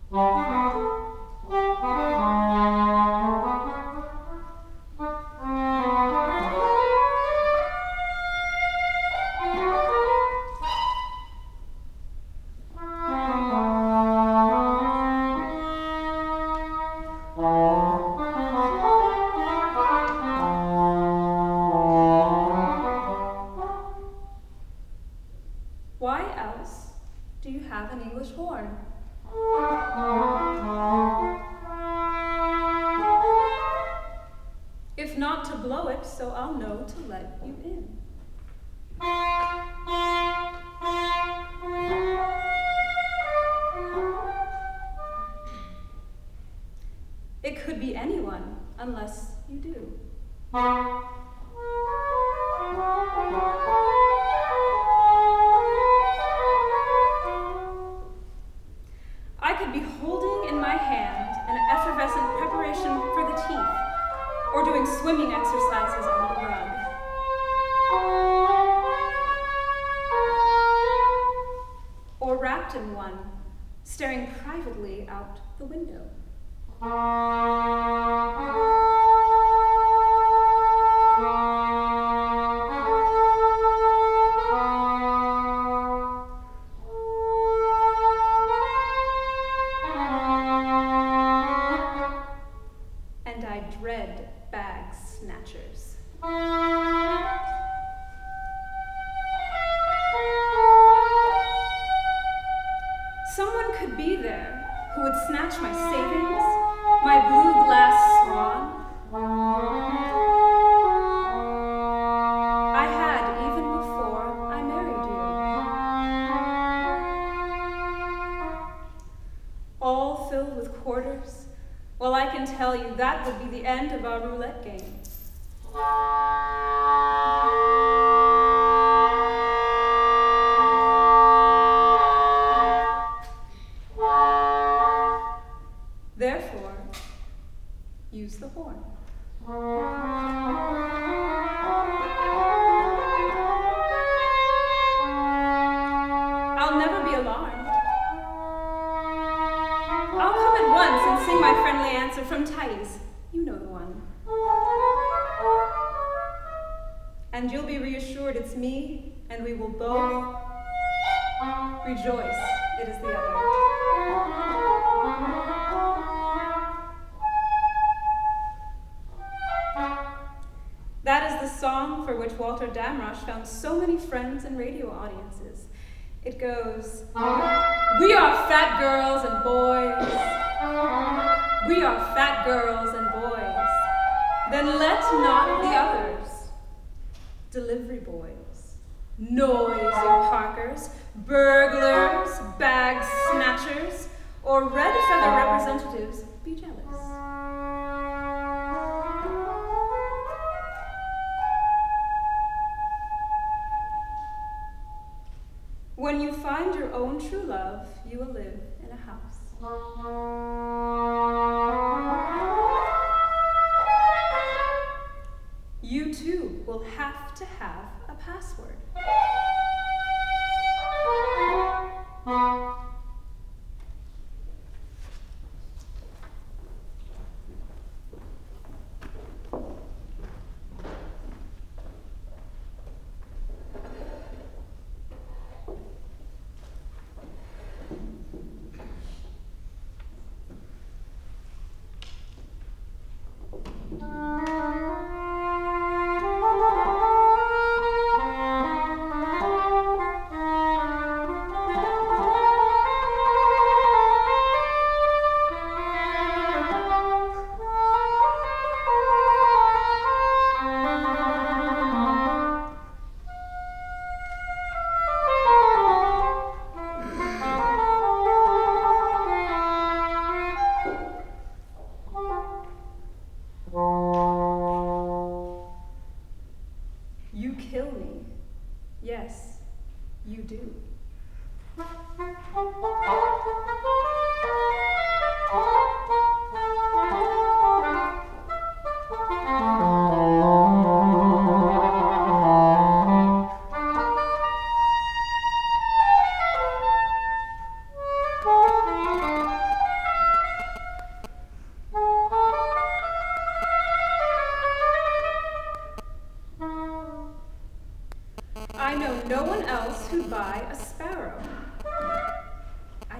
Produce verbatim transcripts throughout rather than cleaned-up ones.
Why else do you have an English horn? If not to blow it, so I'll know to let you in. It could be anyone, unless you do. I could be holding in my hand an effervescent preparation for the teeth, or doing swimming exercises on the rug. Or wrapped in one, staring privately out the window. And I dread bag snatchers. Someone could be there who would snatch my savings, my blue glass swan. I had even before I married you. All filled with quarters. Well, I can tell you that would be the end of our roulette game. Therefore, use the horn. I'll never be alarmed. I'll come at once and sing my friendly answer from Tighties. You know the one. And you'll be reassured it's me, and we will both rejoice it is the other. That is the song for which Walter Damrosch found so many friends and radio audiences. It goes, we are fat girls and boys. We are fat girls and boys. Then let not the others. Delivery boys, noisy parkers, burglars, bag snatchers, or red feather representatives be jealous. When you find your own true love, you will live in a house. You too will have to have a password.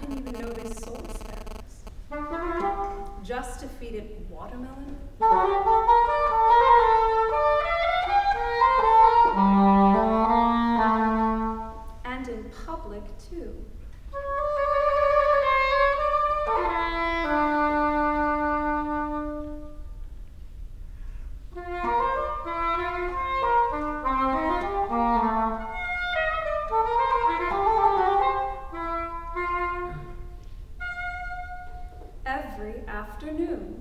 didn't even know they sold sparrows. Just to feed it watermelon? And in public, too. Every afternoon.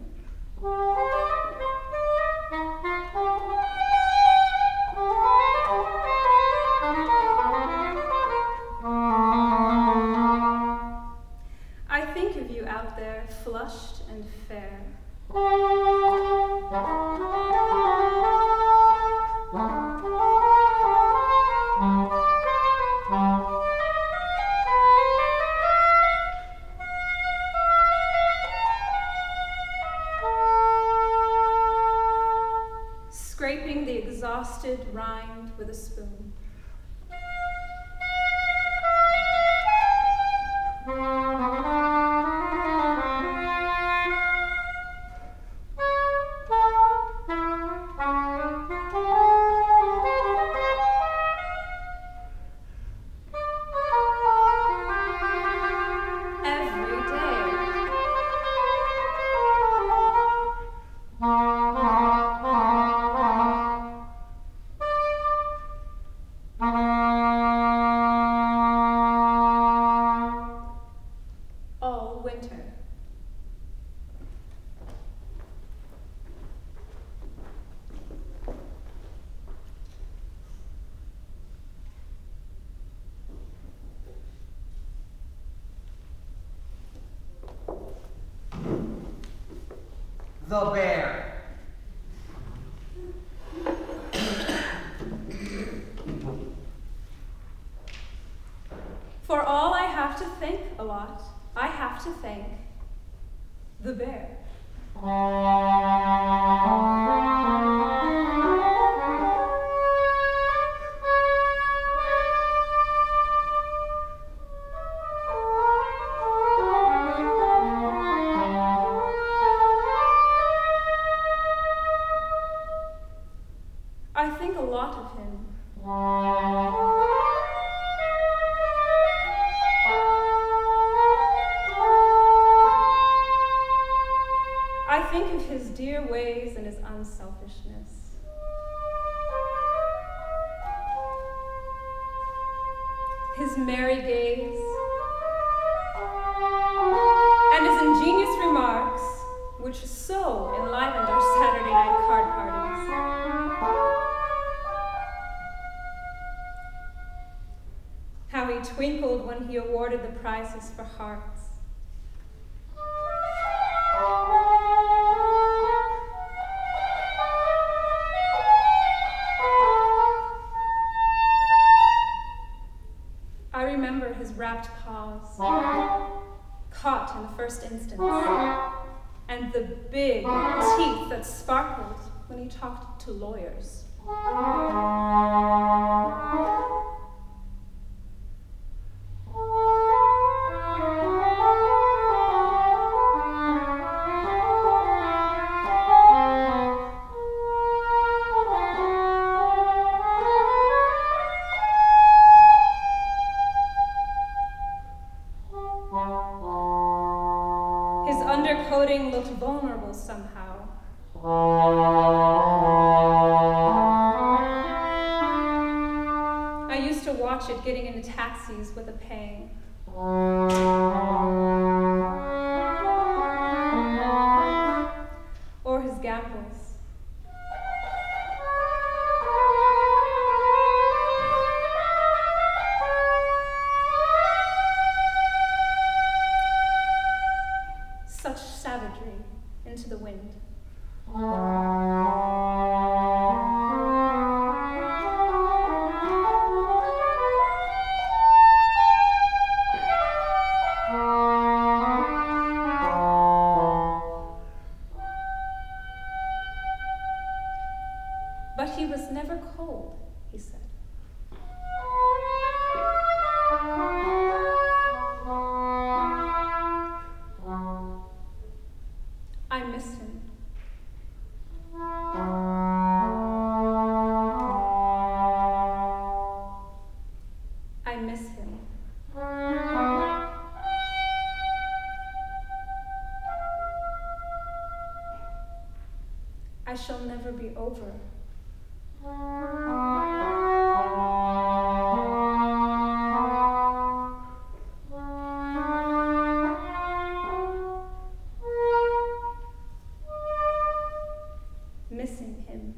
I think of you out there, flushed and fair. Scraping the exhausted rind with a spoon. Every day. All winter. The bear. For all I have to think a lot, I have to thank the bear. I think a lot of him. I think of his dear ways and his unselfishness. His merry gaze and his ingenious remarks, which so enlivened our Saturday night card parties. How he twinkled when he awarded the prizes for hearts. I remember his rapt paws, caught in the first instance, and the big teeth that sparkled when he talked to lawyers. His undercoating looked vulnerable somehow. I used to watch it getting into taxis with a pang. Or his gambols. Such savagery into the wind. But he was never cold, he said. shall never be over. Missing him.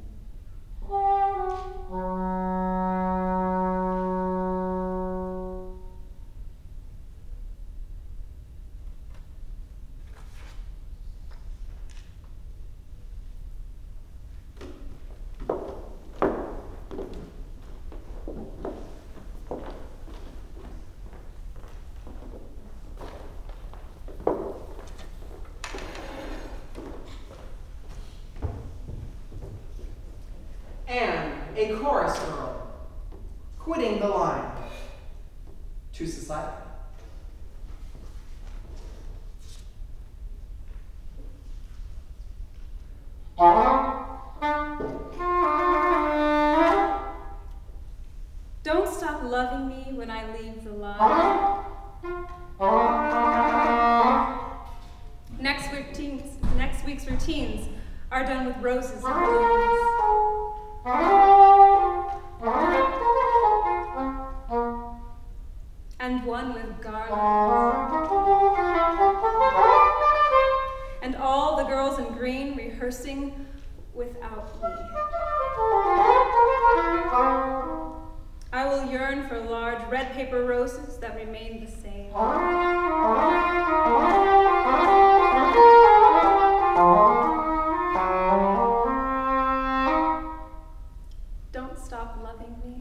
And a chorus girl, quitting the line to society. Don't stop loving me when I leave the line. Next, routines, next week's routines are done with roses and blooms. And one with garlands. And all the girls in green rehearsing without me. I will yearn for large red paper roses that remain the same. Don't stop loving me.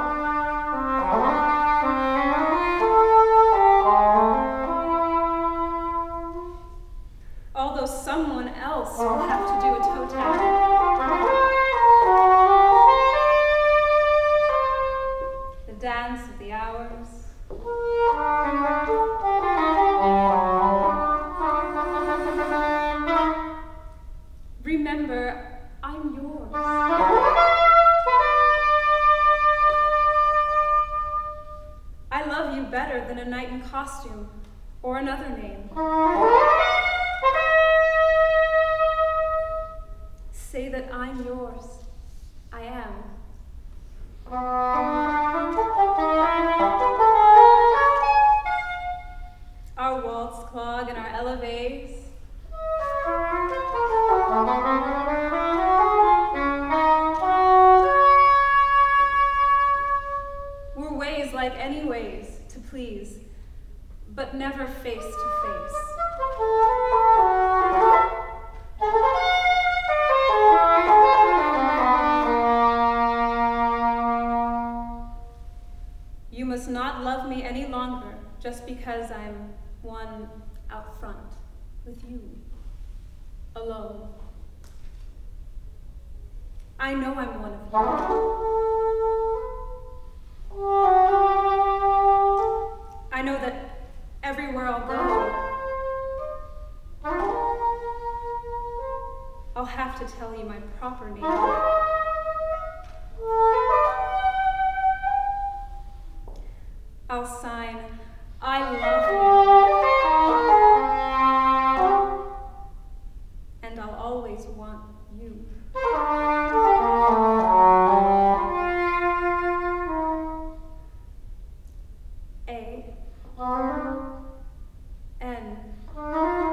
Although someone else will have to do a toe tap. The dance of the hours. Remember, I'm yours. I love you better than a knight in costume or another name. Say that I'm yours. I am. Our waltz clog and our elevates. We're ways like any ways to please, but never face to face. You must not love me any longer just because I'm one out front with you, alone. I know I'm one of you. I know that everywhere I'll go, I'll have to tell you my proper name. I'll sign, I love you. And I'll always want you. A N